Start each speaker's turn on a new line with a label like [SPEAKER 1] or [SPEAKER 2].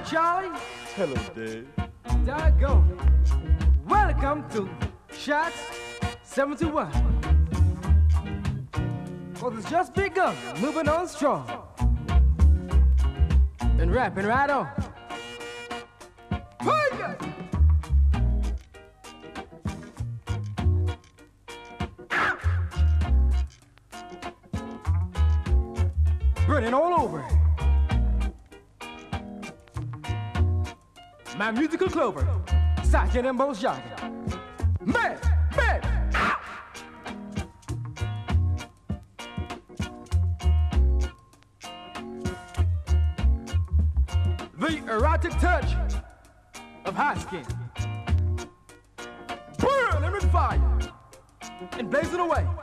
[SPEAKER 1] Charlie?
[SPEAKER 2] Hello, Dave.
[SPEAKER 1] Doggone. Welcome to Shots 721. Cause it's just begun, moving on strong. And rapping right on. Hiya! Burning all over. My musical clover, Sergeant and Bo's jargon. Man, man, ah! The erotic touch of high skin. Burning with fire and blazing away.